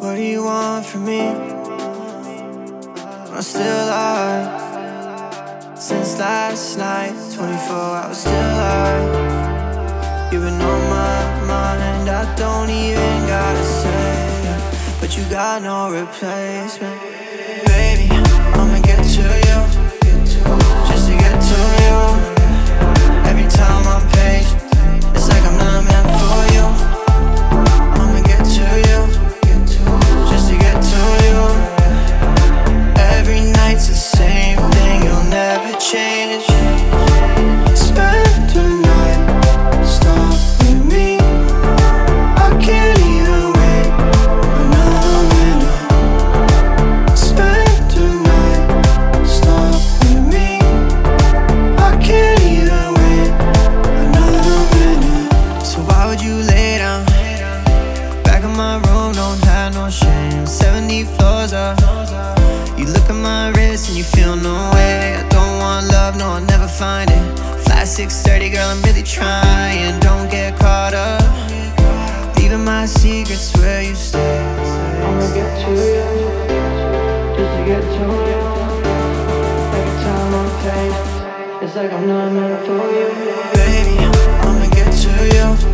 What do you want from me? I'm still alive. Since last night, 24 hours still alive. You've been on my mind, I don't even gotta say it, but you got no replacement. Baby, I'ma get to you, just to get to you. Every time I'm patient, it's like I'm not meant for you. I'ma get to you, just to get to you. Every night's the same thing, you'll never change. Spend the night, stop with me. I can't even wait another minute. Spend the night, stop with me. I can't even wait another minute. So why would you lay down? Back in my room, don't have no shame. 70 floors up. You look at my wrist and you feel no way. I don't want love, no, I'll never find it. Fly 6:30, girl, I'm really trying. Don't get caught up, leaving my secrets where you stay. I'ma get to you, just to get to you. Every time I'm patient, it's like I'm not meant for you. Baby, I'ma get to you,